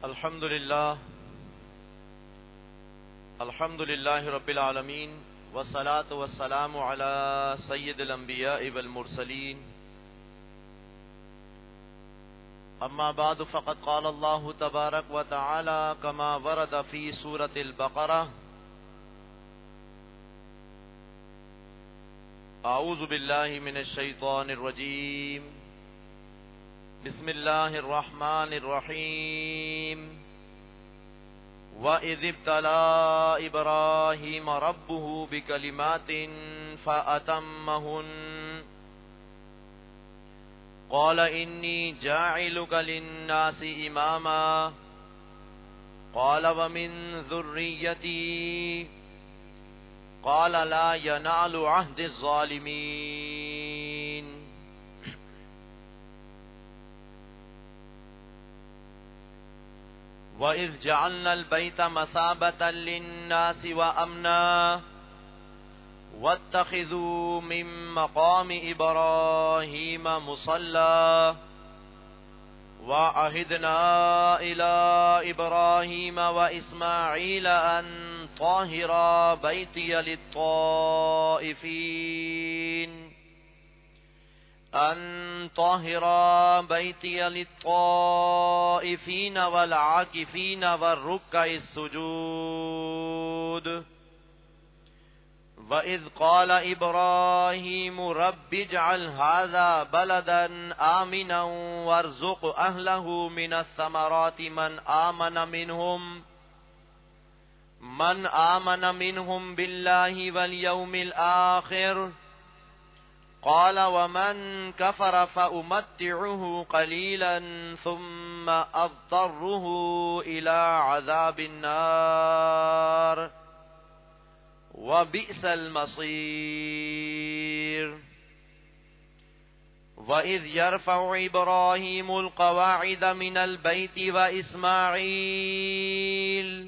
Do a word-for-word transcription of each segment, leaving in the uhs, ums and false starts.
الحمد للہ الحمد للہ رب العالمین والصلاة والسلام علی سید الانبیاء والمرسلین اما بعد فقد قال اللہ تبارک و تعالی کما ورد فی سورة البقرہ اعوذ باللہ من الشیطان الرجیم بسم اللہ الرحمن الرحیم وَإِذِ ابْتَلَىٰ إِبْرَاهِيمَ رَبُّهُ بِكَلِمَاتٍ فَأَتَمَّهُنَّ قَالَ إِنِّي جَاعِلُكَ لِلنَّاسِ إِمَامًا قَالَ وَمِن ذُرِّيَّتِي قَالَ لَا يَنَالُ عَهْدِ الظَّالِمِينَ وَإِذْ جَعَلْنَا الْبَيْتَ مَثَابَةً لِلنَّاسِ وَأَمْنًا وَاتَّخِذُوا مِن مَّقَامِ إِبْرَاهِيمَ مُصَلًّى وَعَهِدْنَا إِلَىٰ إِبْرَاهِيمَ وَإِسْمَاعِيلَ أَن طَهِّرَا بَيْتِيَ لِلطَّائِفِينَ أن طهر بيتي للطائفين والعاكفين والركع السجود وإذ قال إبراهيم رب اجعل هذا بلدا آمنا وارزق أهله من الثمرات من آمن منهم من آمن منهم بالله واليوم الآخر قال ومن كفر فأمتعه قليلا ثم أضطره إلى عذاب النار وبئس المصير وإذ يرفع إبراهيم القواعد من البيت وإسماعيل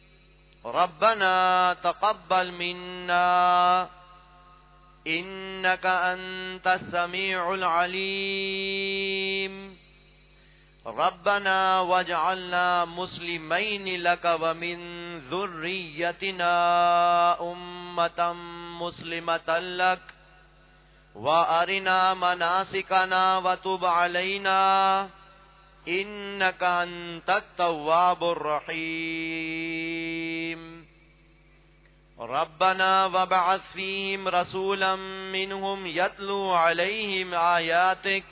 ربنا تقبل منا إنك أنت السميع العليم ربنا واجعلنا مسلمين لك ومن ذريتنا أمة مسلمة لك وأرنا مناسكنا وتب علينا إنك أنت التواب الرحيم ربنا وابعث فيهم رسولا منهم يتلو عليهم آياتك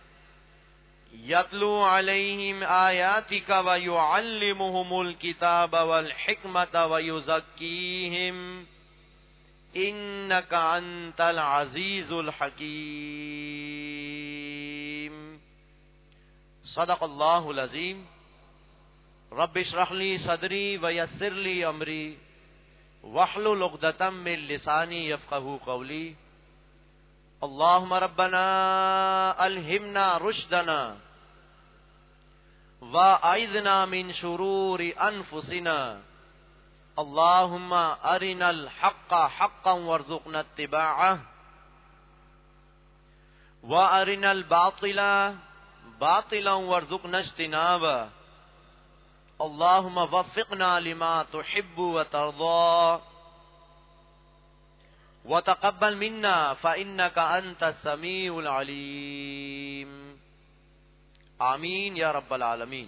يتلو عليهم آياتك ويعلمهم الكتاب والحكمة ويزكيهم إنك أنت العزيز الحكيم صدق الله العظيم رب اشرح لي صدري ويسر لي أمري واحلل عقدۃ من لسانی یفقہوا قولی اللهم ربنا الہمنا رشدنا واعذنا من شرور انفسنا اللهم ارنا الحق حقا وارزقنا اتباعه وارنا الباطل باطلا وارزقنا اجتنابه اللهم وفقنا لما تحب وترضى وتقبل منا فإنك أنت السميع العليم آمین یا رب العالمین۔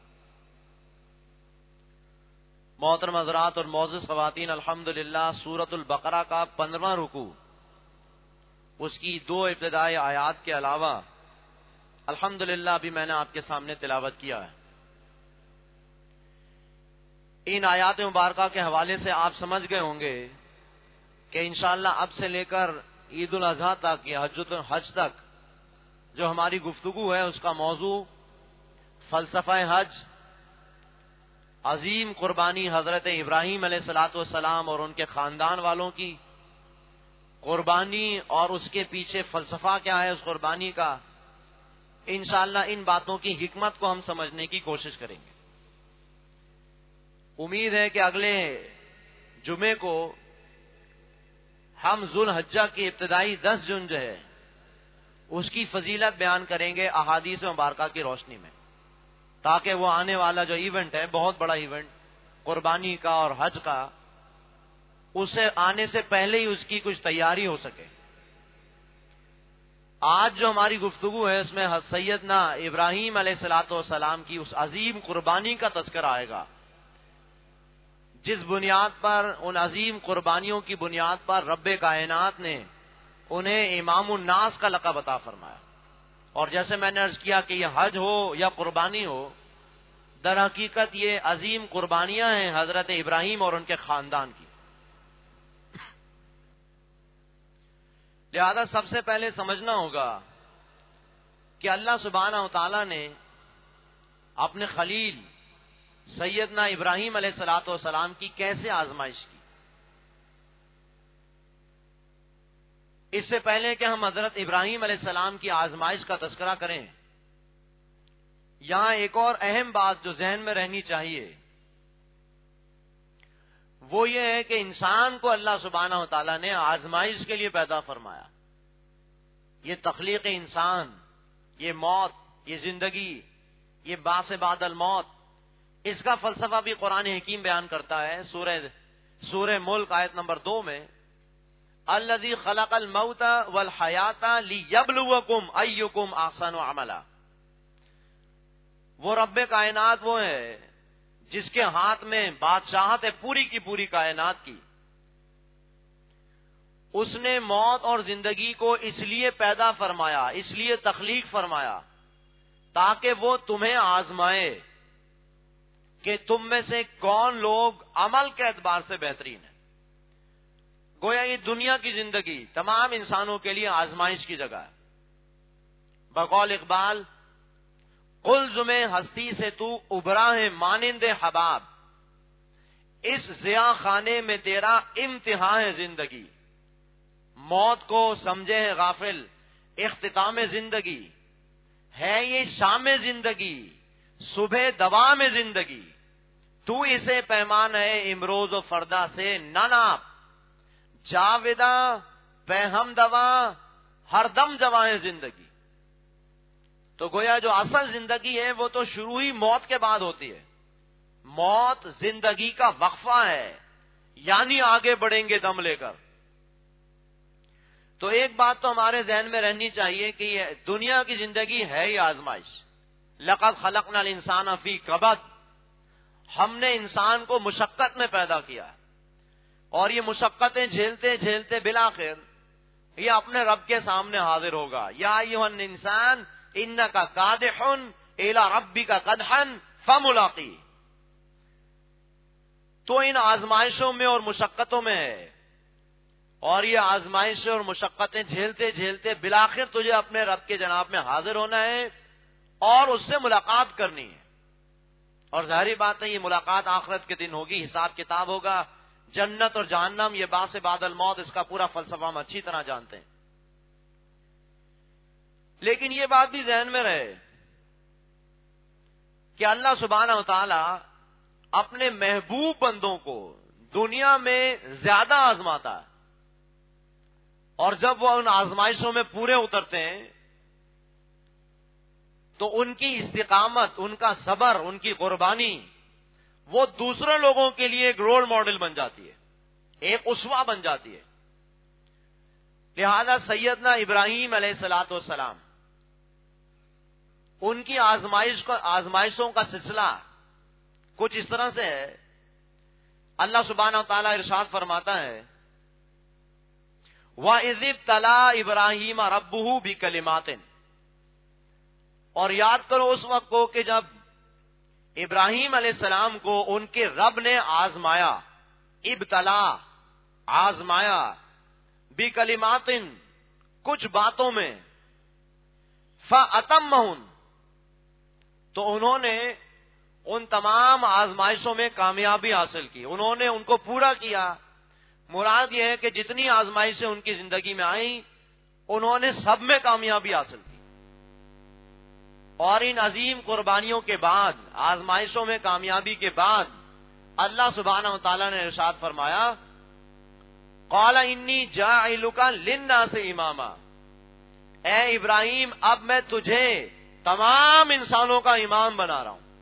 محترم حضرات اور معزز خواتین، الحمدللہ سورۃ البقرہ کا پندرہواں رکوع، اس کی دو ابتدائی آیات کے علاوہ الحمدللہ ابھی میں نے آپ کے سامنے تلاوت کیا ہے۔ ان آیات مبارکہ کے حوالے سے آپ سمجھ گئے ہوں گے کہ انشاءاللہ اب سے لے کر عید الاضحیٰ تک یا حج تک جو ہماری گفتگو ہے اس کا موضوع فلسفہ حج، عظیم قربانی حضرت ابراہیم علیہ الصلوۃ والسلام اور ان کے خاندان والوں کی قربانی اور اس کے پیچھے فلسفہ کیا ہے اس قربانی کا، انشاءاللہ ان باتوں کی حکمت کو ہم سمجھنے کی کوشش کریں گے۔ امید ہے کہ اگلے جمعے کو ہم ذو الحجہ کی ابتدائی دس جون جو ہے اس کی فضیلت بیان کریں گے احادیث مبارکہ کی روشنی میں۔ تاکہ وہ آنے والا جو ایونٹ ہے، بہت بڑا ایونٹ قربانی کا اور حج کا، اسے آنے سے پہلے ہی اس کی کچھ تیاری ہو سکے۔ آج جو ہماری گفتگو ہے اس میں سیدنا ابراہیم علیہ الصلوۃ والسلام کی اس عظیم قربانی کا تذکرہ آئے گا، جس بنیاد پر، ان عظیم قربانیوں کی بنیاد پر رب کائنات نے انہیں امام الناس کا لقب عطا فرمایا۔ اور جیسے میں نے عرض کیا کہ یہ حج ہو یا قربانی ہو، در حقیقت یہ عظیم قربانیاں ہیں حضرت ابراہیم اور ان کے خاندان کی۔ لہذا سب سے پہلے سمجھنا ہوگا کہ اللہ سبحانہ و تعالی نے اپنے خلیل سیدنا ابراہیم علیہ الصلوۃ والسلام کی کیسے آزمائش کی۔ اس سے پہلے کہ ہم حضرت ابراہیم علیہ السلام کی آزمائش کا تذکرہ کریں، یہاں ایک اور اہم بات جو ذہن میں رہنی چاہیے وہ یہ ہے کہ انسان کو اللہ سبحانہ و تعالیٰ نے آزمائش کے لیے پیدا فرمایا۔ یہ تخلیق انسان، یہ موت، یہ زندگی، یہ بعث بعد الموت، اس کا فلسفہ بھی قرآن حکیم بیان کرتا ہے۔ سورہ سورہ ملک آیت نمبر دو میں الذی خلق الموت والحیات لیبلوکم ایکم احسن عملا، وہ رب کائنات وہ ہے جس کے ہاتھ میں بادشاہت ہے پوری کی پوری کائنات کی۔ اس نے موت اور زندگی کو اس لیے پیدا فرمایا، اس لیے تخلیق فرمایا تاکہ وہ تمہیں آزمائے کہ تم میں سے کون لوگ عمل کے اعتبار سے بہترین ہیں۔ گویا یہ دنیا کی زندگی تمام انسانوں کے لیے آزمائش کی جگہ ہے۔ بقول اقبال، قلزم ہستی سے تو ابھرا ہے مانند حباب، اس ضیاء خانے میں تیرا امتحان ہے زندگی۔ موت کو سمجھے ہے غافل اختتام زندگی، ہے یہ شام زندگی صبح دوام زندگی، تو اسے پیمان ہے امروز و فردا سے نہ ناپ، جاویدہ پہم دوا ہر دم جوائیں زندگی۔ تو گویا جو اصل زندگی ہے وہ تو شروع ہی موت کے بعد ہوتی ہے۔ موت زندگی کا وقفہ ہے، یعنی آگے بڑھیں گے دم لے کر۔ تو ایک بات تو ہمارے ذہن میں رہنی چاہیے کہ یہ دنیا کی زندگی ہے ہی آزمائش۔ لقد خلقنا الانسان فی کبد، ہم نے انسان کو مشقت میں پیدا کیا اور یہ مشقتیں جھیلتے جھیلتے بالآخر یہ اپنے رب کے سامنے حاضر ہوگا۔ یا ایھا الانسان انک کادح الی ربک قدحا فملاقی۔ تو ان آزمائشوں میں اور مشقتوں میں ہے، اور یہ آزمائشیں اور مشقتیں جھیلتے جھیلتے بالآخر تجھے اپنے رب کے جناب میں حاضر ہونا ہے اور اس سے ملاقات کرنی ہے۔ اور ظاہری بات ہے یہ ملاقات آخرت کے دن ہوگی، حساب کتاب ہوگا، جنت اور جہنم، یہ بعث بعد الموت، اس کا پورا فلسفہ ہم اچھی طرح جانتے ہیں۔ لیکن یہ بات بھی ذہن میں رہے کہ اللہ سبحانہ و تعالی اپنے محبوب بندوں کو دنیا میں زیادہ آزماتا ہے، اور جب وہ ان آزمائشوں میں پورے اترتے ہیں تو ان کی استقامت، ان کا صبر، ان کی قربانی وہ دوسرے لوگوں کے لیے ایک رول ماڈل بن جاتی ہے، ایک اسوہ بن جاتی ہے۔ لہذا سیدنا ابراہیم علیہ الصلوۃ والسلام، ان کی آزمائش کو آزمائشوں کا سلسلہ کچھ اس طرح سے ہے۔ اللہ سبحانہ و تعالیٰ ارشاد فرماتا ہے وَإِذِ ابْتَلَىٰ إِبْرَاهِيمَ رَبُّهُ بِكَلِمَاتٍ، اور یاد کرو اس وقت کو کہ جب ابراہیم علیہ السلام کو ان کے رب نے آزمایا، ابتلا آزمایا، بِكَلِمَاتٍ کچھ باتوں میں، فَأَتَمَّهُنَّ تو انہوں نے ان تمام آزمائشوں میں کامیابی حاصل کی، انہوں نے ان کو پورا کیا۔ مراد یہ ہے کہ جتنی آزمائشیں ان کی زندگی میں آئیں انہوں نے سب میں کامیابی حاصل کی، اور ان عظیم قربانیوں کے بعد، آزمائشوں میں کامیابی کے بعد اللہ سبحانہ و تعالیٰ نے ارشاد فرمایا قال انی جاعلک للناس اماما، اے ابراہیم اب میں تجھے تمام انسانوں کا امام بنا رہا ہوں۔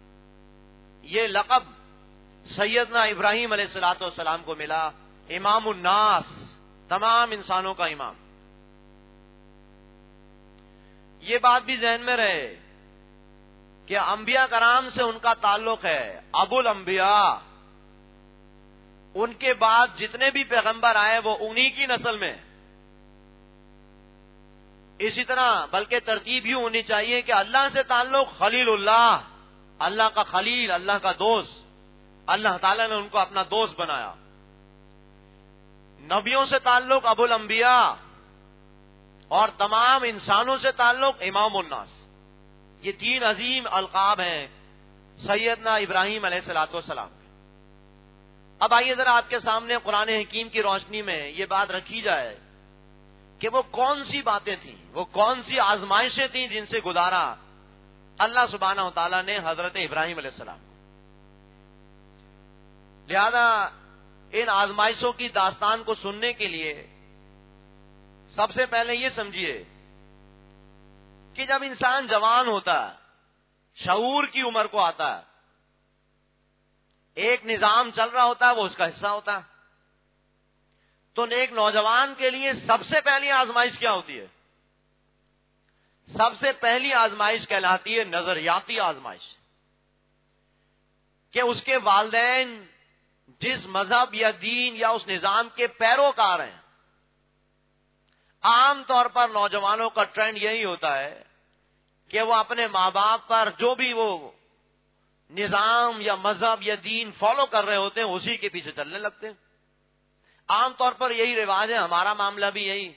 یہ لقب سیدنا ابراہیم علیہ الصلوۃ والسلام کو ملا، امام الناس، تمام انسانوں کا امام۔ یہ بات بھی ذہن میں رہے کہ انبیاء کرام سے ان کا تعلق ہے، ابو الانبیاء، ان کے بعد جتنے بھی پیغمبر آئے وہ انہی کی نسل میں۔ اسی طرح بلکہ ترتیب یوں ہونی چاہیے کہ اللہ سے تعلق خلیل اللہ، اللہ کا خلیل، اللہ کا دوست، اللہ تعالیٰ نے ان کو اپنا دوست بنایا۔ نبیوں سے تعلق ابو الانبیاء، اور تمام انسانوں سے تعلق امام الناس۔ یہ تین عظیم القاب ہیں سیدنا ابراہیم علیہ الصلوۃ والسلام کے۔ اب آئیے ذرا آپ کے سامنے قرآن حکیم کی روشنی میں یہ بات رکھی جائے کہ وہ کون سی باتیں تھیں، وہ کون سی آزمائشیں تھیں جن سے گزارا اللہ سبحانہ و تعالیٰ نے حضرت ابراہیم علیہ السلام کو۔ لہذا ان آزمائشوں کی داستان کو سننے کے لیے سب سے پہلے یہ سمجھیے کہ جب انسان جوان ہوتا ہے، شعور کی عمر کو آتا ہے، ایک نظام چل رہا ہوتا ہے، وہ اس کا حصہ ہوتا ہے، تو ایک نوجوان کے لیے سب سے پہلی آزمائش کیا ہوتی ہے؟ سب سے پہلی آزمائش کہلاتی ہے نظریاتی آزمائش، کہ اس کے والدین جس مذہب یا دین یا اس نظام کے پیروکار ہیں۔ عام طور پر نوجوانوں کا ٹرینڈ یہی ہوتا ہے کہ وہ اپنے ماں باپ پر جو بھی وہ نظام یا مذہب یا دین فالو کر رہے ہوتے ہیں اسی کے پیچھے چلنے لگتے ہیں۔ عام طور پر یہی رواج ہے، ہمارا معاملہ بھی یہی۔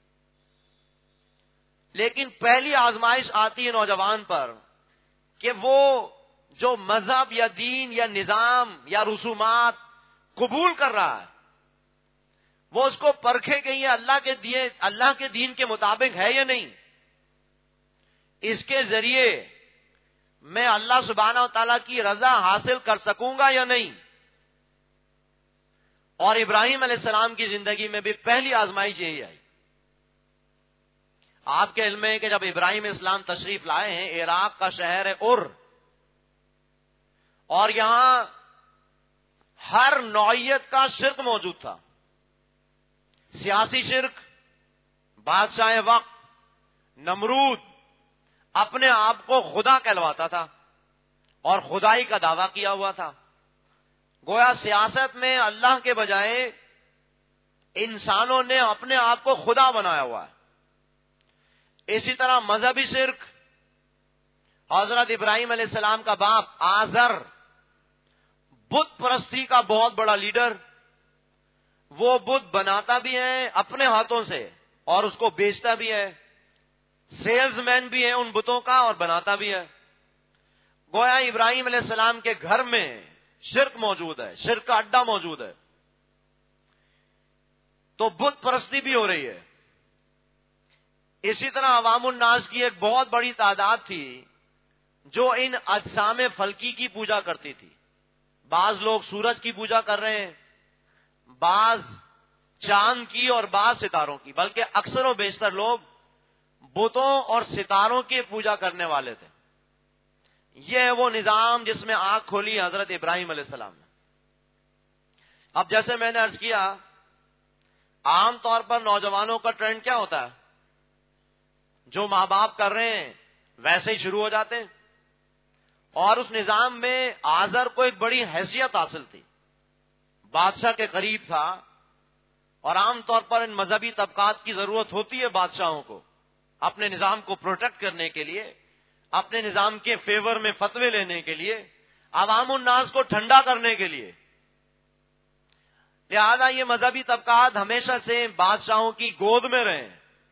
لیکن پہلی آزمائش آتی ہے نوجوان پر کہ وہ جو مذہب یا دین یا نظام یا رسومات قبول کر رہا ہے وہ اس کو پرکھے گئی ہے اللہ کے دیے اللہ کے دین کے مطابق ہے یا نہیں، اس کے ذریعے میں اللہ سبحانہ و تعالیٰ کی رضا حاصل کر سکوں گا یا نہیں۔ اور ابراہیم علیہ السلام کی زندگی میں بھی پہلی آزمائش یہی آئی۔ آپ کے علم ہے کہ جب ابراہیم اسلام تشریف لائے ہیں، عراق کا شہر ہے ار، اور یہاں ہر نوعیت کا شرک موجود تھا، سیاسی شرک، بادشاہ وقت نمرود اپنے آپ کو خدا کہلواتا تھا اور خدائی کا دعویٰ کیا ہوا تھا۔ گویا سیاست میں اللہ کے بجائے انسانوں نے اپنے آپ کو خدا بنایا ہوا ہے۔ اسی طرح مذہبی شرک، حضرت ابراہیم علیہ السلام کا باپ آزر بت پرستی کا بہت بڑا لیڈر، وہ بت بناتا بھی ہے اپنے ہاتھوں سے اور اس کو بیچتا بھی ہے، سیلز مین بھی ہے ان بتوں کا اور بناتا بھی ہے۔ گویا ابراہیم علیہ السلام کے گھر میں شرک موجود ہے، شرک کا اڈا موجود ہے، تو بت پرستی بھی ہو رہی ہے۔ اسی طرح عوام الناس کی ایک بہت بڑی تعداد تھی جو ان اجسام فلکی کی پوجا کرتی تھی۔ بعض لوگ سورج کی پوجا کر رہے ہیں، بعض چاند کی اور بعض ستاروں کی، بلکہ اکثر و بیشتر لوگ بتوں اور ستاروں کی پوجا کرنے والے تھے۔ یہ ہے وہ نظام جس میں آنکھ کھولی حضرت ابراہیم علیہ السلام نے۔ اب جیسے میں نے عرض کیا، عام طور پر نوجوانوں کا ٹرینڈ کیا ہوتا ہے؟ جو ماں باپ کر رہے ہیں ویسے ہی شروع ہو جاتے ہیں، اور اس نظام میں آزر کو ایک بڑی حیثیت حاصل تھی، بادشاہ کے قریب تھا، اور عام طور پر ان مذہبی طبقات کی ضرورت ہوتی ہے بادشاہوں کو اپنے نظام کو پروٹیکٹ کرنے کے لیے، اپنے نظام کے فیور میں فتوے لینے کے لیے، عوام الناس کو ٹھنڈا کرنے کے لیے۔ لہذا یہ مذہبی طبقات ہمیشہ سے بادشاہوں کی گود میں رہے،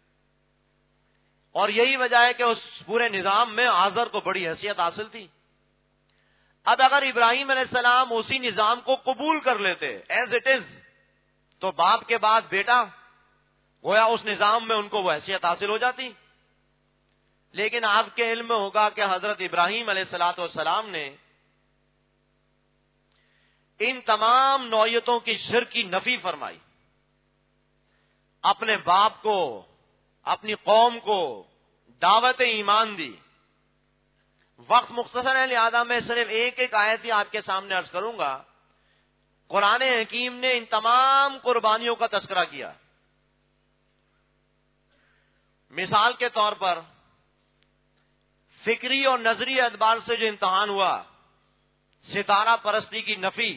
اور یہی وجہ ہے کہ اس پورے نظام میں آزر کو بڑی حیثیت حاصل تھی۔ اب اگر ابراہیم علیہ السلام اسی نظام کو قبول کر لیتے ایز اٹ از، تو باپ کے بعد بیٹا، گویا اس نظام میں ان کو وہ حیثیت حاصل ہو جاتی۔ لیکن آپ کے علم میں ہوگا کہ حضرت ابراہیم علیہ الصلوۃ والسلام نے ان تمام نوعیتوں کی شرک کی نفی فرمائی، اپنے باپ کو، اپنی قوم کو دعوت ایمان دی، وقت مختصر ہے، لہذا میں صرف ایک ایک آیت ہی آپ کے سامنے عرض کروں گا۔ قرآن حکیم نے ان تمام قربانیوں کا تذکرہ کیا۔ مثال کے طور پر فکری اور نظری اعتبار سے جو امتحان ہوا، ستارہ پرستی کی نفی،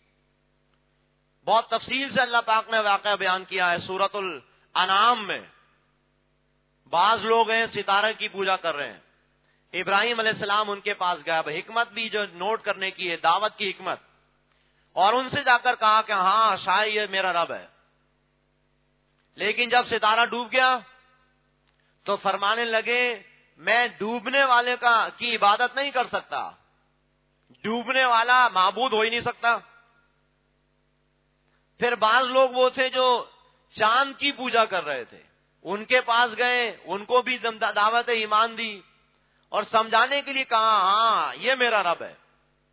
بہت تفصیل سے اللہ پاک نے واقعہ بیان کیا ہے سورۃ الانعام میں۔ بعض لوگ ہیں ستارہ کی پوجا کر رہے ہیں، ابراہیم علیہ السلام ان کے پاس گیا، حکمت بھی جو نوٹ کرنے کی ہے، دعوت کی حکمت، اور ان سے جا کر کہا کہ ہاں شاید یہ میرا رب ہے۔ لیکن جب ستارہ ڈوب گیا تو فرمانے لگے میں ڈوبنے والے کا کی عبادت نہیں کر سکتا، ڈوبنے والا معبود ہو ہی نہیں سکتا۔ پھر بعض لوگ وہ تھے جو چاند کی پوجا کر رہے تھے، ان کے پاس گئے، ان کو بھی دعوت ایمان دی اور سمجھانے کے لیے کہا ہاں یہ میرا رب ہے۔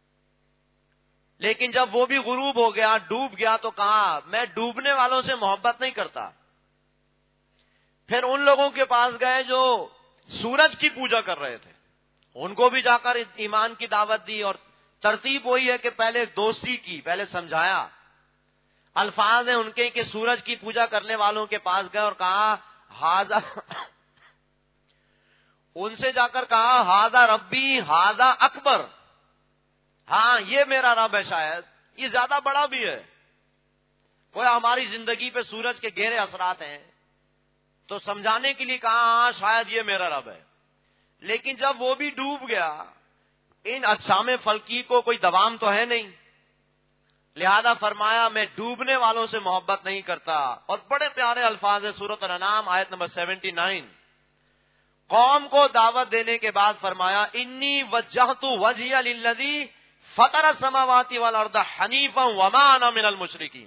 لیکن جب وہ بھی غروب ہو گیا، ڈوب گیا، تو کہا میں ڈوبنے والوں سے محبت نہیں کرتا۔ پھر ان لوگوں کے پاس گئے جو سورج کی پوجا کر رہے تھے، ان کو بھی جا کر ایمان کی دعوت دی، اور ترتیب وہی ہے کہ پہلے دوستی کی، پہلے سمجھایا۔ الفاظ ہیں ان کے کہ سورج کی پوجا کرنے والوں کے پاس گئے اور کہا ہاذا ان سے جا کر کہا ہاذا ربی ہاذا اکبر، ہاں یہ میرا رب ہے، شاید یہ زیادہ بڑا بھی ہے۔ کوئی ہماری زندگی پہ سورج کے گہرے اثرات ہیں تو سمجھانے کے لیے کہا ہاں شاید یہ میرا رب ہے۔ لیکن جب وہ بھی ڈوب گیا، ان اجسام فلکی کو کوئی دوام تو ہے نہیں، لہذا فرمایا میں ڈوبنے والوں سے محبت نہیں کرتا۔ اور بڑے پیارے الفاظ ہیں سورۃ الانعام آیت نمبر سیونٹی نائن، قوم کو دعوت دینے کے بعد فرمایا انی وجہت وجہی للذی فطر السماوات والارض حنیفا وما انا من المشرکین،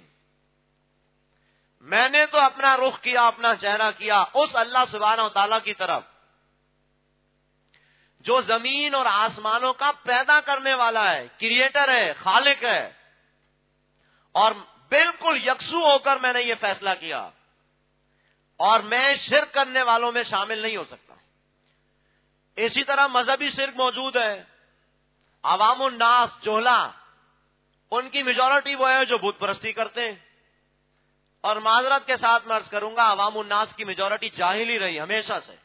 میں نے تو اپنا رخ کیا، اپنا چہرہ کیا اس اللہ سبحانہ و تعالیٰ کی طرف جو زمین اور آسمانوں کا پیدا کرنے والا ہے، کریٹر ہے، خالق ہے، اور بالکل یکسو ہو کر میں نے یہ فیصلہ کیا، اور میں شرک کرنے والوں میں شامل نہیں ہو سکتا۔ اسی طرح مذہبی شرک موجود ہے، عوام الناس جوہلا، ان کی میجورٹی وہ ہے جو بت پرستی کرتے ہیں، اور معذرت کے ساتھ میں عرض کروں گا عوام الناس کی میجورٹی جاہل ہی رہی ہمیشہ سے۔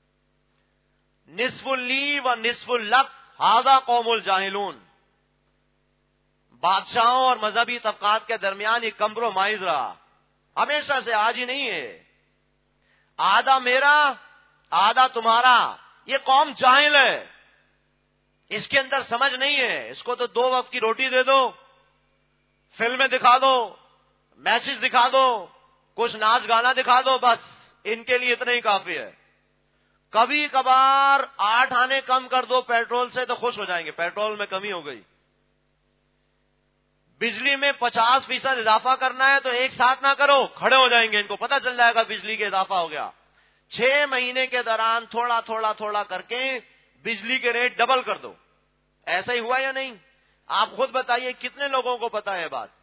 نصف اللی و نصف اللک ھذا قوم الجاہلون، بادشاہوں اور مذہبی طبقات کے درمیان یہ کمپرومائز رہا ہمیشہ سے، آج ہی نہیں ہے۔ آدھا میرا آدھا تمہارا، یہ قوم جاہل ہے، اس کے اندر سمجھ نہیں ہے، اس کو تو دو وقت کی روٹی دے دو، فلمیں دکھا دو، میچز دکھا دو، کچھ ناچ گانا دکھا دو، بس ان کے لیے اتنا ہی کافی ہے۔ کبھی کبھار آٹھ آنے کم کر دو پیٹرول سے تو خوش ہو جائیں گے، پیٹرول میں کمی ہو گئی۔ بجلی میں پچاس فیصد اضافہ کرنا ہے تو ایک ساتھ نہ کرو، کھڑے ہو جائیں گے، ان کو پتہ چل جائے گا بجلی کے اضافہ ہو گیا۔ چھ مہینے کے دوران تھوڑا تھوڑا تھوڑا کر کے بجلی کے ریٹ ڈبل کر دو۔ ایسا ہی ہوا یا نہیں؟ آپ خود بتائیے کتنے لوگوں کو پتا ہے بات؟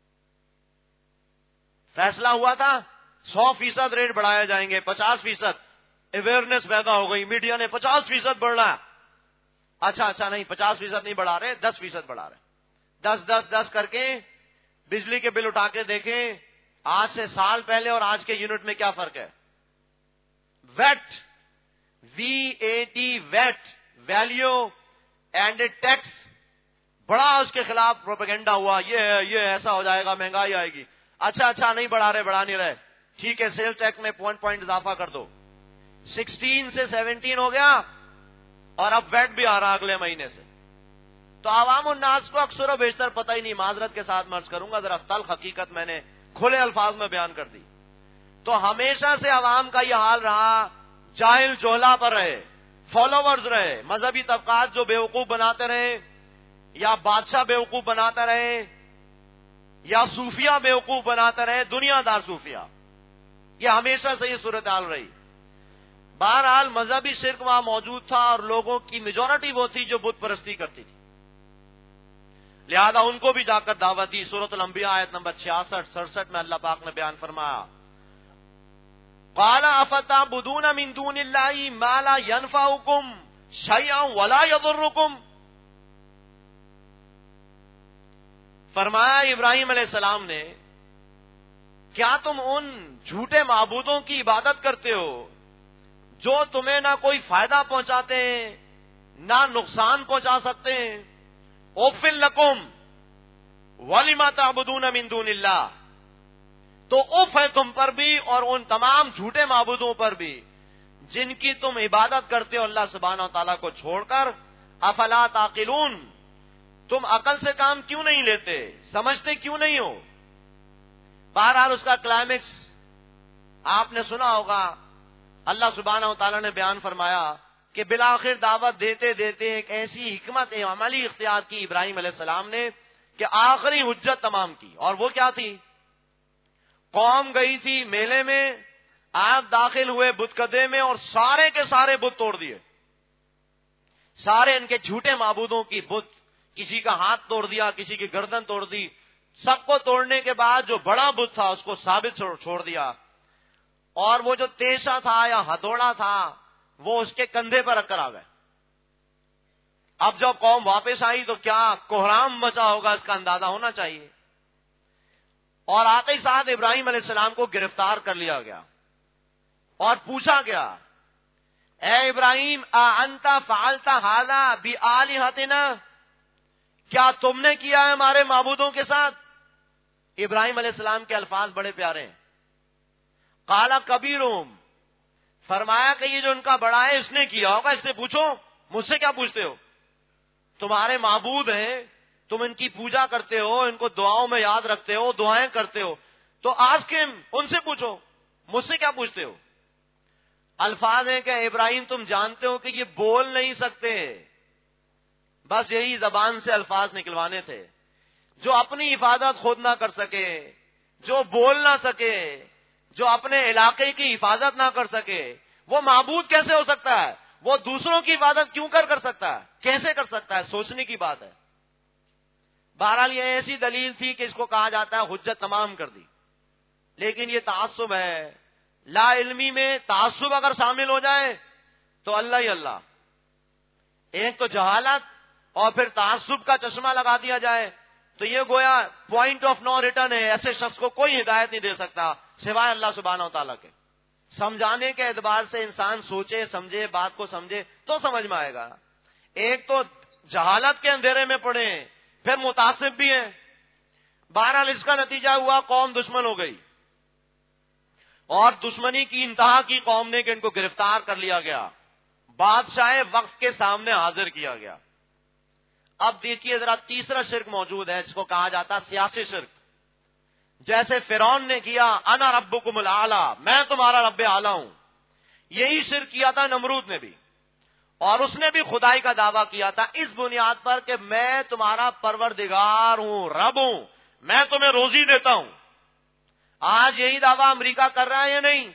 فیصلہ ہوا تھا سو فیصد ریٹ بڑھائے جائیں گے، پچاس فیصد اویئرنیس پیدا ہو گئی، میڈیا نے پچاس فیصد بڑھ رہا، اچھا اچھا نہیں پچاس فیصد نہیں بڑھا رہے، دس فیصد بڑھا رہے، دس دس دس کر کے بجلی کے بل اٹھا کے دیکھیں آج سے سال پہلے اور آج کے یونٹ میں کیا فرق ہے۔ VAT V A T VAT value and tax, بڑا اس کے خلاف پروپیگنڈا ہوا، یہ ہے یہ ایسا ہو جائے گا، مہنگائی آئے گی۔ اچھا اچھا نہیں بڑھا رہے بڑھا نہیں رہے، ٹھیک ہے سیل ٹیکس میں پوائنٹ پوائنٹ اضافہ کر دو، سکسٹین سے سیونٹین ہو گیا، اور اب ویٹ بھی آ رہا اگلے مہینے سے۔ تو عوام الناس کو اکثر و بیشتر پتہ ہی نہیں، معذرت کے ساتھ مرض کروں گا، ذرا تلخ حقیقت میں نے کھلے الفاظ میں بیان کر دی۔ تو ہمیشہ سے عوام کا یہ حال رہا، جاہل جوہلا پر رہے، فالوورز رہے، مذہبی طبقات جو بیوقوف بناتے رہے، یا بادشاہ بیوقوف بناتا رہے، یا صوفیہ بیوقوف بناتا رہے، دنیا دار صوفیہ، یہ ہمیشہ سے یہ صورتحال رہی۔ بہرحال مذہبی شرک وہاں موجود تھا، اور لوگوں کی میجورٹی وہ تھی جو بت پرستی کرتی تھی، لہذا ان کو بھی جا کر دعوت دی۔ سورۃ الانبیاء آیت نمبر چھیاسٹھ سڑسٹھ میں اللہ پاک نے بیان فرمایا قال افتعبدون من دون اللہ ما لا ينفعكم شیئا ولا یضرکم. فرمایا ابراہیم علیہ السلام نے کیا تم ان جھوٹے معبودوں کی عبادت کرتے ہو جو تمہیں نہ کوئی فائدہ پہنچاتے ہیں نہ نقصان پہنچا سکتے ہیں؟ اوفل لکم ولما تعبدون من دون اللہ. تو اف ہے تم پر بھی اور ان تمام جھوٹے معبودوں پر بھی جن کی تم عبادت کرتے ہو اللہ سبحانہ و تعالیٰ کو چھوڑ کر. افلا تعقلون، تم عقل سے کام کیوں نہیں لیتے، سمجھتے کیوں نہیں ہو؟ بہرحال اس کا کلائمیکس آپ نے سنا ہوگا. اللہ سبحانہ و تعالیٰ نے بیان فرمایا کہ بالآخر دعوت دیتے دیتے ایک ایسی حکمت عملی اختیار کی ابراہیم علیہ السلام نے کہ آخری حجت تمام کی. اور وہ کیا تھی؟ قوم گئی تھی میلے میں، آپ داخل ہوئے بت کدے میں اور سارے کے سارے بت توڑ دیے. سارے ان کے جھوٹے معبودوں کی بت، کسی کا ہاتھ توڑ دیا، کسی کی گردن توڑ دی. سب کو توڑنے کے بعد جو بڑا بت تھا اس کو ثابت چھوڑ دیا، اور وہ جو تیشا تھا یا ہتھوڑا تھا وہ اس کے کندھے پر رکھ کر آ گئے. اب جب قوم واپس آئی تو کیا کوہرام مچا ہوگا اس کا اندازہ ہونا چاہیے. اور آتے ہی ساتھ ابراہیم علیہ السلام کو گرفتار کر لیا گیا اور پوچھا گیا، اے ابراہیم اانت فعلت ھذا بآلہتنا، کیا تم نے کیا ہے ہمارے معبودوں کے ساتھ؟ ابراہیم علیہ السلام کے الفاظ بڑے پیارے ہیں. قال کبیرہم، فرمایا کہ یہ جو ان کا بڑا ہے اس نے کیا ہوگا، اس سے پوچھو، مجھ سے کیا پوچھتے ہو؟ تمہارے معبود ہیں، تم ان کی پوجا کرتے ہو، ان کو دعاؤں میں یاد رکھتے ہو، دعائیں کرتے ہو، تو آسک ہم، ان سے پوچھو، مجھ سے کیا پوچھتے ہو؟ الفاظ ہیں کہ ابراہیم تم جانتے ہو کہ یہ بول نہیں سکتے، بس یہی زبان سے الفاظ نکلوانے تھے. جو اپنی حفاظت خود نہ کر سکے، جو بول نہ سکے، جو اپنے علاقے کی حفاظت نہ کر سکے، وہ معبود کیسے ہو سکتا ہے؟ وہ دوسروں کی عبادت کیوں کر کر سکتا ہے؟ کیسے کر سکتا ہے؟ سوچنے کی بات ہے. بہرحال یہ ایسی دلیل تھی کہ اس کو کہا جاتا ہے حجت تمام کر دی. لیکن یہ تعصب ہے. لا علمی میں تعصب اگر شامل ہو جائے تو اللہ ہی اللہ. ایک تو جہالت اور پھر تعصب کا چشمہ لگا دیا جائے تو یہ گویا پوائنٹ آف نو ریٹرن ہے. ایسے شخص کو کوئی ہدایت نہیں دے سکتا سوائے اللہ سبحانہ و تعالیٰ کے. سمجھانے کے اعتبار سے انسان سوچے سمجھے، بات کو سمجھے تو سمجھ میں آئے گا. ایک تو جہالت کے اندھیرے میں پڑے پھر متعصب بھی ہیں. بہرحال اس کا نتیجہ ہوا قوم دشمن ہو گئی اور دشمنی کی انتہا کی قوم نے کہ ان کو گرفتار کر لیا گیا، بادشاہ وقت کے سامنے حاضر کیا گیا. اب دیکھیے ذرا تیسرا شرک موجود ہے جس کو کہا جاتا سیاسی شرک. جیسے فرعون نے کیا انا ربکم الاعلی، میں تمہارا رب اعلی ہوں، یہی شرک کیا تھا نمرود نے بھی، اور اس نے بھی خدائی کا دعویٰ کیا تھا اس بنیاد پر کہ میں تمہارا پروردگار ہوں، رب ہوں، میں تمہیں روزی دیتا ہوں. آج یہی دعویٰ امریکہ کر رہا ہے یا نہیں؟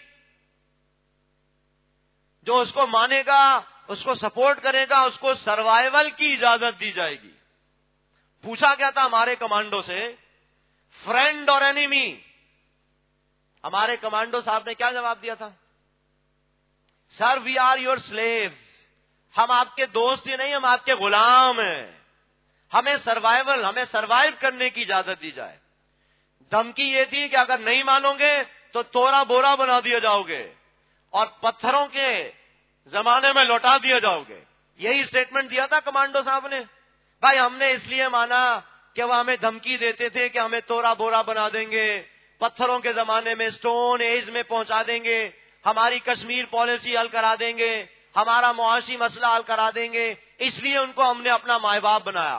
جو اس کو مانے گا، اس کو سپورٹ کرے گا، اس کو سروائیول کی اجازت دی جائے گی. پوچھا گیا تھا ہمارے کمانڈو سے، فرینڈ اور اینیمی. ہمارے کمانڈو صاحب نے کیا جواب دیا تھا؟ Sir we are your slaves, ہم آپ کے دوست ہی نہیں، ہم آپ کے غلام ہیں. ہمیں سروائیول، ہمیں سروائیو کرنے کی اجازت دی جائے. دھمکی یہ تھی کہ اگر نہیں مانو گے تو تورا بورا بنا دیا جاؤ گے اور پتھروں کے زمانے میں لوٹا دیا جاؤ گے. یہی اسٹیٹمنٹ دیا تھا کمانڈو صاحب نے. بھائی ہم نے اس لیے مانا کہ وہ ہمیں دھمکی دیتے تھے کہ ہمیں تورا بورا بنا دیں گے، پتھروں کے زمانے میں اسٹون ایج میں پہنچا دیں گے، ہماری کشمیر پالیسی حل کرا دیں گے، ہمارا معاشی مسئلہ حل کرا دیں گے، اس لیے ان کو ہم نے اپنا مائی باپ بنایا.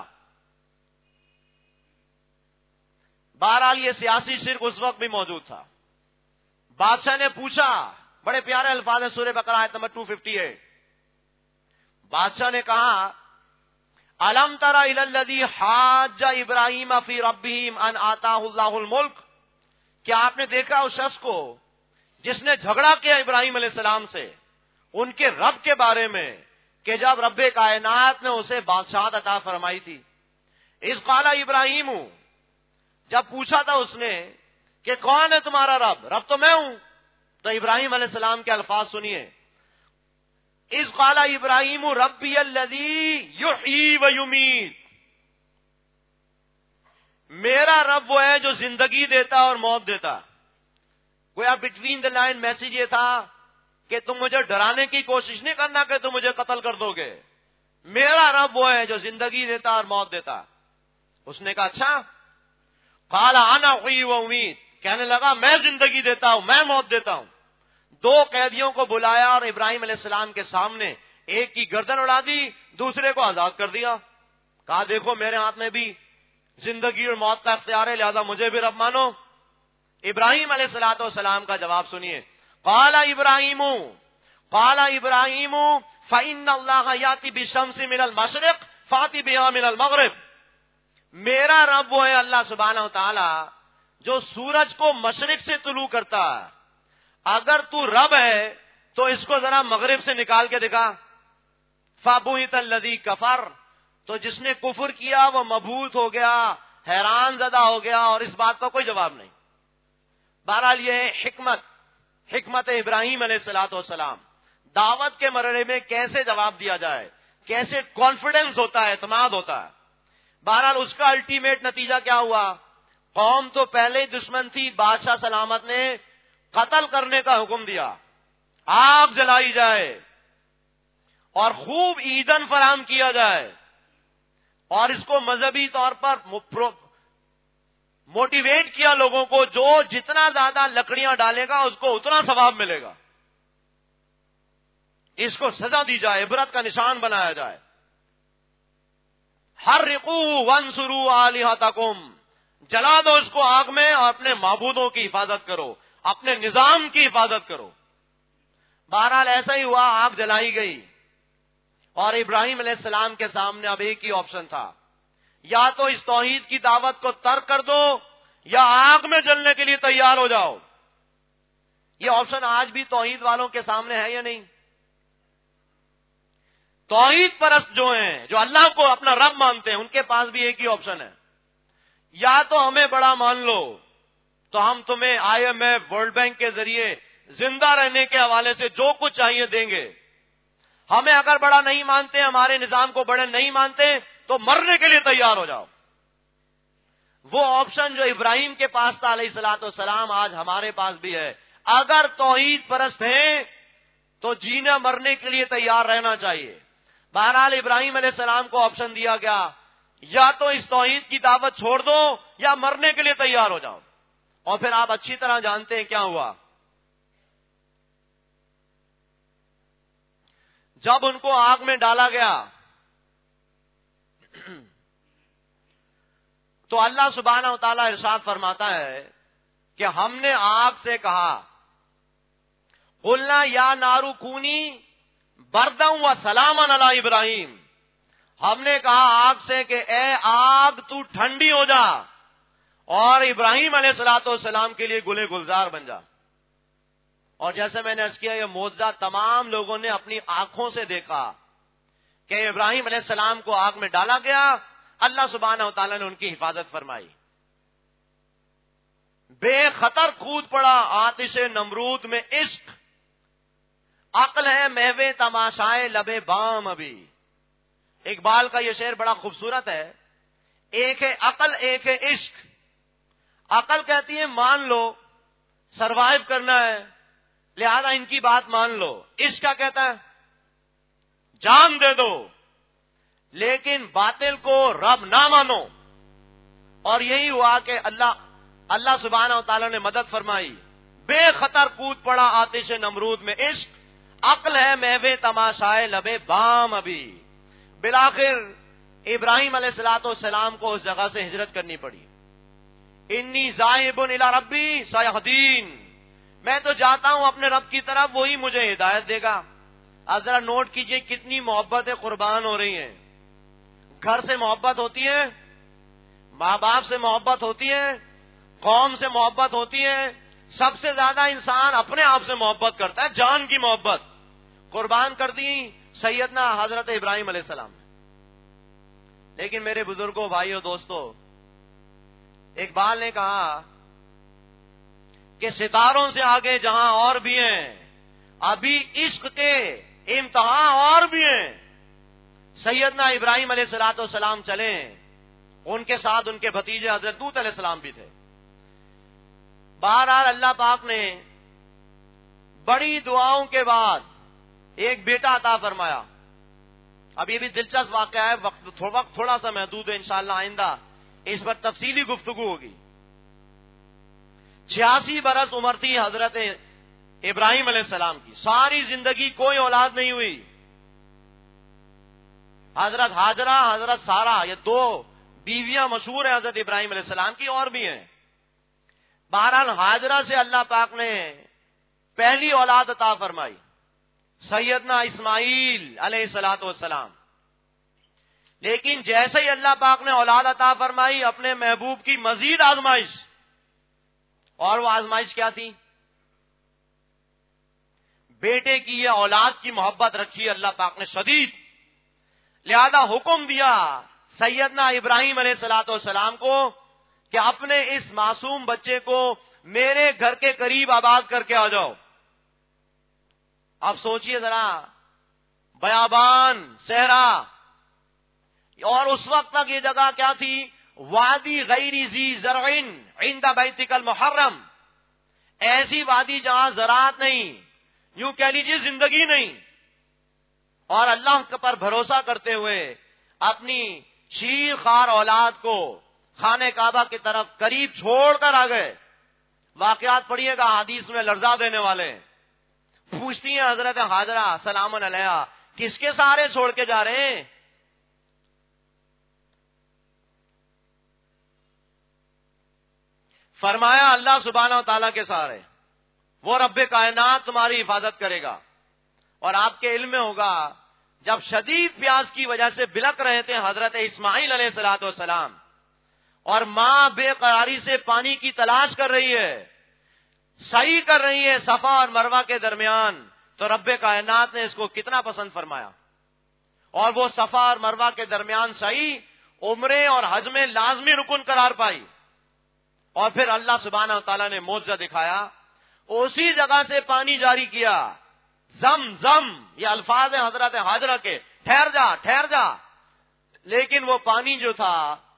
بہرحال یہ سیاسی شرک اس وقت بھی موجود تھا. بادشاہ نے پوچھا، بڑے پیارے الفاظ ہیں سورہ بقرہ آیت نمبر دو سو اٹھاون. بادشاہ نے کہا الم تر الی الذی حاج ابراہیم فی ربہ ان آتاہ اللہ الملک، کیا آپ نے دیکھا اس شخص کو جس نے جھگڑا کیا ابراہیم علیہ السلام سے ان کے رب کے بارے میں کہ جب رب کائنات نے اسے بادشاہت عطا فرمائی تھی. اذ قال ابراہیم، جب پوچھا تھا اس نے کہ کون ہے تمہارا رب؟ رب تو میں ہوں. تو ابراہیم علیہ السلام کے الفاظ سنیے، اذ قال ابراہیم ربی الذی یحیی و یمیت، میرا رب وہ ہے جو زندگی دیتا اور موت دیتا. گویا بٹوین دا لائن میسج یہ تھا کہ تم مجھے ڈرانے کی کوشش نہیں کرنا کہ تم مجھے قتل کر دو گے. میرا رب وہ ہے جو زندگی دیتا اور موت دیتا. اس نے کہا اچھا. قال انا احیی و امیت، کہنے لگا میں زندگی دیتا ہوں، میں موت دیتا ہوں. دو قیدیوں کو بلایا اور ابراہیم علیہ السلام کے سامنے ایک کی گردن اڑا دی، دوسرے کو آزاد کر دیا. کہا دیکھو میرے ہاتھ میں بھی زندگی اور موت کا اختیار ہے، لہذا مجھے بھی رب مانو. ابراہیم علیہ الصلوۃ والسلام کا جواب سنیے. قال ابراہیم قال ابراہیم فإن اللہ یاتی بالشمس من المشرق فاتی بها من المغرب، میرا رب وہ ہے اللہ سبحانہ و تعالی جو سورج کو مشرق سے طلوع کرتا ہے. اگر تو رب ہے تو اس کو ذرا مغرب سے نکال کے دکھا. فبہت الذی کفر، تو جس نے کفر کیا وہ مبہوت ہو گیا، حیران زدہ ہو گیا، اور اس بات کا کوئی جواب نہیں. بہرحال یہ حکمت حکمت ابراہیم علیہ الصلوۃ والسلام، دعوت کے مرحلے میں کیسے جواب دیا جائے، کیسے کانفیڈنس ہوتا ہے، اعتماد ہوتا ہے. بہرحال اس کا الٹیمیٹ نتیجہ کیا ہوا؟ قوم تو پہلے ہی دشمن تھی، بادشاہ سلامت نے قتل کرنے کا حکم دیا، آگ جلائی جائے اور خوب ایندھن فراہم کیا جائے، اور اس کو مذہبی طور پر موٹیویٹ کیا لوگوں کو، جو جتنا زیادہ لکڑیاں ڈالے گا اس کو اتنا ثواب ملے گا. اس کو سزا دی جائے، عبرت کا نشان بنایا جائے. حرقوا وانصروا آلہتکم، جلا دو اس کو آگ میں اور اپنے معبودوں کی حفاظت کرو، اپنے نظام کی حفاظت کرو. بہرحال ایسا ہی ہوا، آگ جلائی گئی اور ابراہیم علیہ السلام کے سامنے اب ایک ہی آپشن تھا، یا تو اس توحید کی دعوت کو ترک کر دو یا آگ میں جلنے کے لیے تیار ہو جاؤ. یہ آپشن آج بھی توحید والوں کے سامنے ہے یا نہیں؟ توحید پرست جو ہیں، جو اللہ کو اپنا رب مانتے ہیں، ان کے پاس بھی ایک ہی آپشن ہے، یا تو ہمیں بڑا مان لو تو ہم تمہیں I M F world bank کے ذریعے زندہ رہنے کے حوالے سے جو کچھ چاہیے دیں گے. ہمیں اگر بڑا نہیں مانتے، ہمارے نظام کو بڑے نہیں مانتے، تو مرنے کے لیے تیار ہو جاؤ. وہ آپشن جو ابراہیم کے پاس تھا علیہ الصلوۃ والسلام، آج ہمارے پاس بھی ہے. اگر توحید پرست ہیں تو جینا مرنے کے لیے تیار رہنا چاہیے. بہرحال ابراہیم علیہ السلام کو آپشن دیا گیا، یا تو اس توحید کی دعوت چھوڑ دو یا مرنے کے لیے تیار ہو جاؤ. اور پھر آپ اچھی طرح جانتے ہیں کیا ہوا. جب ان کو آگ میں ڈالا گیا تو اللہ سبحانہ و تعالیٰ ارشاد فرماتا ہے کہ ہم نے آگ سے کہا، قلنا یا نارو کونی برداً و سلاما علی ابراہیم، ہم نے کہا آگ سے کہ اے آگ تو ٹھنڈی ہو جا اور ابراہیم علیہ الصلوۃ والسلام کے لیے گلے گلزار بن جا. اور جیسے میں نے عرض کیا، یہ معجزہ تمام لوگوں نے اپنی آنکھوں سے دیکھا کہ ابراہیم علیہ السلام کو آگ میں ڈالا گیا، اللہ سبحانہ و تعالیٰ نے ان کی حفاظت فرمائی. بے خطر کود پڑا آتش نمرود میں عشق، عقل ہے محو تماشائے لبے بام ابھی. اقبال کا یہ شعر بڑا خوبصورت ہے. ایک ہے عقل، ایک ہے عشق. عقل کہتی ہے مان لو، سروائیو کرنا ہے، لہذا ان کی بات مان لو. عشق کیا کہتا ہے؟ جان دے دو، لیکن باطل کو رب نہ مانو. اور یہی ہوا کہ اللہ اللہ سبحانہ و تعالیٰ نے مدد فرمائی. بے خطر کود پڑا آتش نمرود میں عشق، عقل ہے محو تماشائے لبے بام ابھی. بالآخر ابراہیم علیہ الصلوۃ والسلام کو اس جگہ سے ہجرت کرنی پڑی. انی ذاہب الی ربی سیہدین، میں تو جاتا ہوں اپنے رب کی طرف، وہی مجھے ہدایت دے گا. اب ذرا نوٹ کیجئے کتنی محبتیں قربان ہو رہی ہیں. گھر سے محبت ہوتی ہے، ماں باپ سے محبت ہوتی ہے، قوم سے محبت ہوتی ہے. سب سے زیادہ انسان اپنے آپ سے محبت کرتا ہے، جان کی محبت قربان کر دی سیدنا حضرت ابراہیم علیہ السلام نے. لیکن میرے بزرگوں، بھائیوں، دوستوں، اقبال نے کہا کہ ستاروں سے آگے جہاں اور بھی ہیں، ابھی عشق کے امتحان اور بھی ہیں. سیدنا ابراہیم علیہ الصلوۃ والسلام چلے، ان کے ساتھ ان کے بھتیجے حضرت لوط علیہ السلام بھی تھے. بہرحال اللہ پاک نے بڑی دعاؤں کے بعد ایک بیٹا عطا فرمایا. اب یہ بھی دلچسپ واقعہ ہے، وقت وقت تھوڑا سا محدود ہے، انشاءاللہ آئندہ اس پر تفصیلی گفتگو ہوگی. چھیاسی برس عمر تھی حضرت ابراہیم علیہ السلام کی، ساری زندگی کوئی اولاد نہیں ہوئی. حضرت ہاجرہ، حضرت سارہ، یہ دو بیویاں مشہور ہیں حضرت ابراہیم علیہ السلام کی، اور بھی ہیں. بہرحال ہاجرہ سے اللہ پاک نے پہلی اولاد عطا فرمائی، سیدنا اسماعیل علیہ الصلوۃ والسلام. لیکن جیسے ہی اللہ پاک نے اولاد عطا فرمائی، اپنے محبوب کی مزید آزمائش، اور وہ آزمائش کیا تھی؟ بیٹے کی یہ اولاد کی محبت رکھی اللہ پاک نے شدید، لہذا حکم دیا سیدنا ابراہیم علیہ الصلوۃ والسلام کو کہ اپنے اس معصوم بچے کو میرے گھر کے قریب آباد کر کے آ جاؤ. اب سوچئے ذرا، بیابان صحرا، اور اس وقت تک یہ جگہ کیا تھی؟ وادی غیر ذی زرع عند بیتک المحرم، ایسی وادی جہاں زراعت نہیں، یوں کہہ لیجیے زندگی نہیں. اور اللہ پر بھروسہ کرتے ہوئے اپنی شیر خوار اولاد کو خانہ کعبہ کی طرف قریب چھوڑ کر آ گئے. واقعات پڑھیے گا، حدیث میں لرزا دینے والے. پوچھتی ہیں حضرت ہاجرہ سلام علیہا، کس کے سہارے چھوڑ کے جا رہے ہیں؟ فرمایا اللہ سبحانہ و تعالیٰ کے سہارے، وہ رب کائنات تمہاری حفاظت کرے گا. اور آپ کے علم میں ہوگا، جب شدید پیاس کی وجہ سے بلک رہے تھے حضرت اسماعیل علیہ الصلوۃ والسلام، اور ماں بے قراری سے پانی کی تلاش کر رہی ہے، سعی کر رہی ہے صفا اور مروہ کے درمیان، تو رب کائنات نے اس کو کتنا پسند فرمایا. اور وہ صفا اور مروہ کے درمیان سعی عمرے اور حج میں لازمی رکن قرار پائی. اور پھر اللہ سبحانہ و تعالیٰ نے معجزہ دکھایا، اسی جگہ سے پانی جاری کیا. زم زم یہ الفاظ ہیں حضرت ہاجرہ کے، ٹھہر جا ٹھہر جا. لیکن وہ پانی جو تھا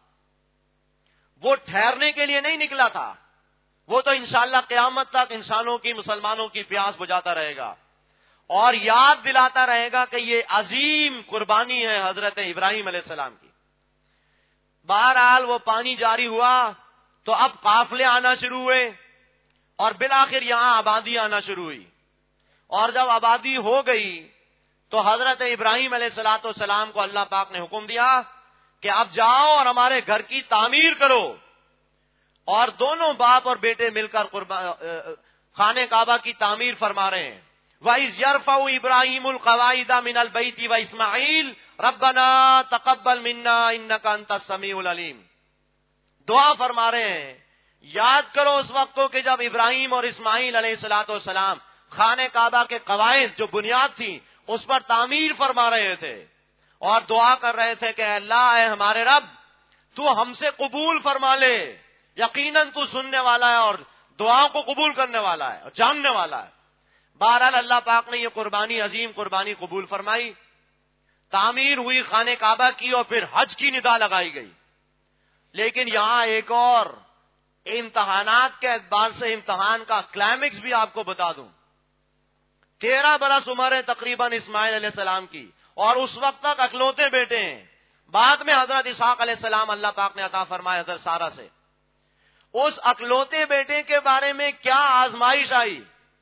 وہ ٹھہرنے کے لیے نہیں نکلا تھا، وہ تو انشاءاللہ قیامت تک انسانوں کی، مسلمانوں کی پیاس بجھاتا رہے گا اور یاد دلاتا رہے گا کہ یہ عظیم قربانی ہے حضرت ابراہیم علیہ السلام کی. بہرحال وہ پانی جاری ہوا تو اب قافلے آنا شروع ہوئے، اور بالآخر یہاں آبادی آنا شروع ہوئی. اور جب آبادی ہو گئی تو حضرت ابراہیم علیہ الصلوۃ والسلام کو اللہ پاک نے حکم دیا کہ اب جاؤ اور ہمارے گھر کی تعمیر کرو. اور دونوں باپ اور بیٹے مل کر خانہ کعبہ کی تعمیر فرما رہے ہیں. وَإِذْ يَرْفَعُ إِبْرَاهِيمُ الْقَوَاعِدَ مِنَ الْبَيْتِ وَإِسْمَاعِيلُ رَبَّنَا تَقَبَّلْ مِنَّا إِنَّكَ أَنْتَ السَّمِيعُ الْعَلِيمُ. دعا فرما رہے ہیں، یاد کرو اس وقت کو کہ جب ابراہیم اور اسماعیل علیہ الصلوۃ والسلام خانہ کعبہ کے قواعد جو بنیاد تھی اس پر تعمیر فرما رہے تھے، اور دعا کر رہے تھے کہ اے اللہ، اے ہمارے رب، تو ہم سے قبول فرما لے، یقیناً تو سننے والا ہے اور دعاؤں کو قبول کرنے والا ہے اور جاننے والا ہے. بہرحال اللہ پاک نے یہ قربانی، عظیم قربانی قبول فرمائی. تعمیر ہوئی خانہ کعبہ کی اور پھر حج کی ندا لگائی گئی. لیکن یہاں ایک اور امتحانات کے اعتبار سے امتحان کا کلائمیکس بھی آپ کو بتا دوں. تیرہ برس عمر ہے تقریباً اسماعیل علیہ السلام کی، اور اس وقت تک اکلوتے بیٹے ہیں. بعد میں حضرت اسحاق علیہ السلام اللہ پاک نے عطا فرمائے حضرت سارہ سے. اس اکلوتے بیٹے کے بارے میں کیا آزمائش آئی،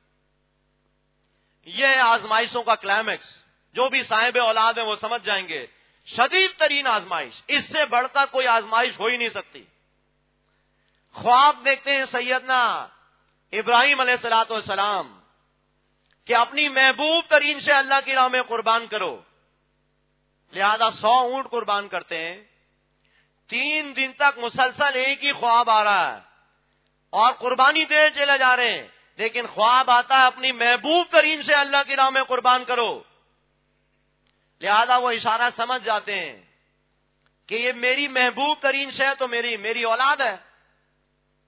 یہ آزمائشوں کا کلائمیکس جو بھی صاحب اولاد ہیں وہ سمجھ جائیں گے. شدید ترین آزمائش، اس سے بڑھ کر کوئی آزمائش ہو ہی نہیں سکتی. خواب دیکھتے ہیں سیدنا ابراہیم علیہ الصلوۃ والسلام کہ اپنی محبوب ترین سے اللہ کی راہ میں قربان کرو. لہذا سو اونٹ قربان کرتے ہیں. تین دن تک مسلسل ایک ہی خواب آ رہا ہے اور قربانی دے چلے جا رہے ہیں، لیکن خواب آتا ہے اپنی محبوب ترین سے اللہ کی راہ میں قربان کرو. لہذا وہ اشارہ سمجھ جاتے ہیں کہ یہ میری محبوب ترین شے تو میری میری اولاد ہے.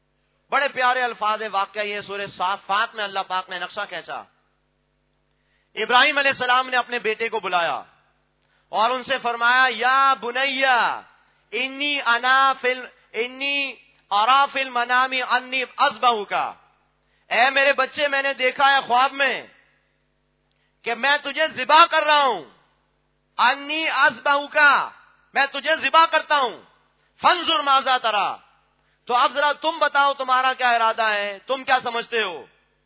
بڑے پیارے الفاظ واقعہ یہ سورہ صافات میں اللہ پاک نے نقشہ کھینچا. ابراہیم علیہ السلام نے اپنے بیٹے کو بلایا اور ان سے فرمایا یا بنیا انی انا فل انی ارا فی المنام انی اذبحک، اے میرے بچے میں نے دیکھا ہے خواب میں کہ میں تجھے ذبح کر رہا ہوں، انی اذبحک، میں تجھے ذبح کرتا ہوں، فانظر ماذا ترى، تو اب ذرا تم بتاؤ تمہارا کیا ارادہ ہے، تم کیا سمجھتے ہو؟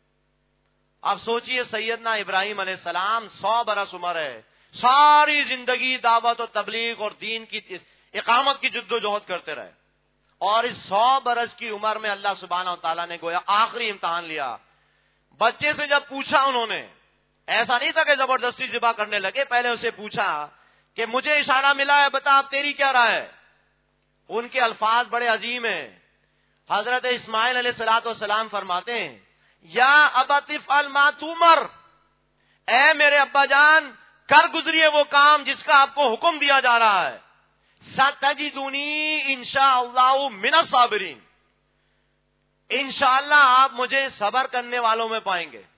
اب سوچئے سیدنا ابراہیم علیہ السلام سو برس عمر ہے، ساری زندگی دعوت و تبلیغ اور دین کی اقامت کی جد و جہد کرتے رہے، اور اس سو برس کی عمر میں اللہ سبحانہ و تعالیٰ نے گویا آخری امتحان لیا۔ بچے سے جب پوچھا انہوں نے، ایسا نہیں تھا کہ زبردستی ذبح کرنے لگے، پہلے اسے پوچھا کہ مجھے اشارہ ملا ہے، بتا اب تیری کیا رائے ہے؟ ان کے الفاظ بڑے عظیم ہیں۔ حضرت اسماعیل علیہ الصلوۃ والسلام فرماتے ہیں یا ابت افعل ما تؤمر، اے میرے ابا جان کر گزریے وہ کام جس کا آپ کو حکم دیا جا رہا ہے، ستجدونی انشاءاللہ من الصابرین، انشاءاللہ آپ مجھے صبر کرنے والوں میں پائیں گے۔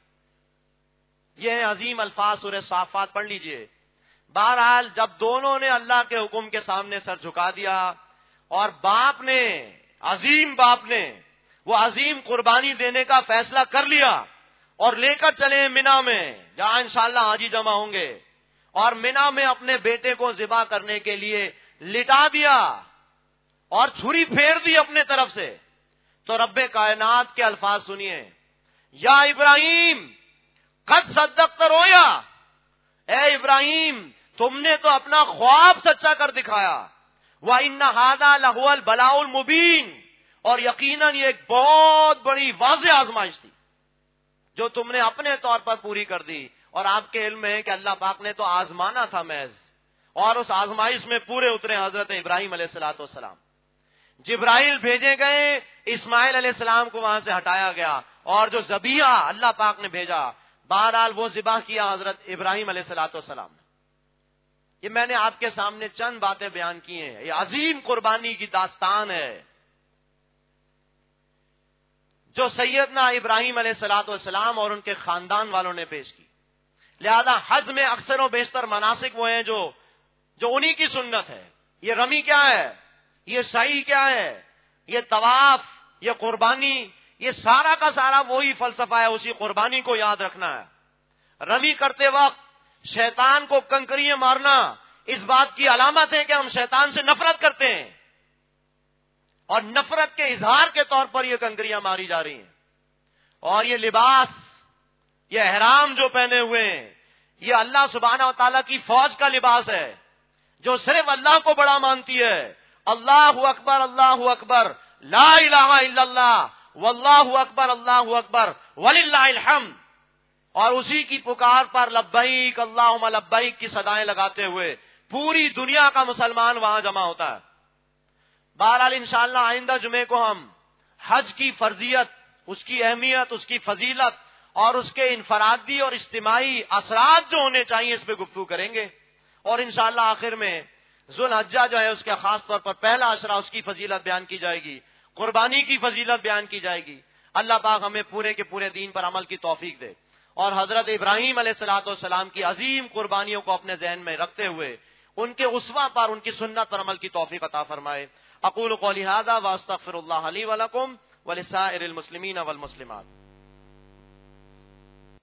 یہ عظیم الفاظ سورہ صافات پڑھ لیجئے۔ بہرحال جب دونوں نے اللہ کے حکم کے سامنے سر جھکا دیا اور باپ نے، عظیم باپ نے وہ عظیم قربانی دینے کا فیصلہ کر لیا اور لے کر چلے مینا میں، جہاں انشاءاللہ حاجی جمع ہوں گے، اور مینا میں اپنے بیٹے کو ذبح کرنے کے لیے لٹا دیا اور چھری پھیر دی اپنے طرف سے، تو رب کائنات کے الفاظ سنیے، یا ابراہیم قد صدقت رویا، اے ابراہیم تم نے تو اپنا خواب سچا کر دکھایا، وَإِنَّ هَذَا لَهُوَ الْبَلَاءُ الْمُبِينُ، اور یقیناً یہ ایک بہت بڑی واضح آزمائش تھی جو تم نے اپنے طور پر پوری کر دی، اور آپ کے علم میں ہے کہ اللہ پاک نے تو آزمانا تھا محض، اور اس آزمائش میں پورے اترے حضرت ابراہیم علیہ الصلوۃ والسلام۔ جبرائیل بھیجے گئے، اسماعیل علیہ السلام کو وہاں سے ہٹایا گیا، اور جو ذبیحہ اللہ پاک نے بھیجا بہرحال وہ ذبح کیا حضرت ابراہیم علیہ الصلوۃ والسلام نے۔ یہ میں نے آپ کے سامنے چند باتیں بیان کی ہیں، یہ عظیم قربانی کی داستان ہے جو سیدنا ابراہیم علیہ الصلوۃ والسلام اور ان کے خاندان والوں نے پیش کی۔ لہذا حج میں اکثر و بیشتر مناسک وہ ہیں جو جو انہی کی سنت ہے۔ یہ رمی کیا ہے، یہ سعی کیا ہے، یہ طواف، یہ قربانی، یہ سارا کا سارا وہی فلسفہ ہے، اسی قربانی کو یاد رکھنا ہے۔ رمی کرتے وقت شیطان کو کنکریاں مارنا اس بات کی علامت ہے کہ ہم شیطان سے نفرت کرتے ہیں، اور نفرت کے اظہار کے طور پر یہ کنکریاں ماری جا رہی ہیں۔ اور یہ لباس، یہ احرام جو پہنے ہوئے ہیں، یہ اللہ سبحانہ و تعالیٰ کی فوج کا لباس ہے جو صرف اللہ کو بڑا مانتی ہے۔ اللہ اکبر، اللہ اکبر، لا الہ الا اللہ، واللہ اکبر، اللہ اکبر، وللہ الحمد، اور اسی کی پکار پر لبیک اللہم لبیک کی صدائیں لگاتے ہوئے پوری دنیا کا مسلمان وہاں جمع ہوتا ہے۔ بہرحال انشاءاللہ آئندہ جمعے کو ہم حج کی فرضیت، اس کی اہمیت، اس کی فضیلت اور اس کے انفرادی اور اجتماعی اثرات جو ہونے چاہیے اس پہ گفتگو کریں گے، اور انشاءاللہ آخر میں ذوالحجہ جو ہے اس کے خاص طور پر پہلا عشرہ، اس کی فضیلت بیان کی جائے گی، قربانی کی فضیلت بیان کی جائے گی۔ اللہ پاک ہمیں پورے کے پورے دین پر عمل کی توفیق دے، اور حضرت ابراہیم علیہ الصلوۃ والسلام کی عظیم قربانیوں کو اپنے ذہن میں رکھتے ہوئے ان کے اسوہ پر، ان کی سنت پر عمل کی توفیق عطا فرمائے۔ اقول قولی ھذا واستغفر اللہ لی ولکم ولسائر المسلمین والمسلمات۔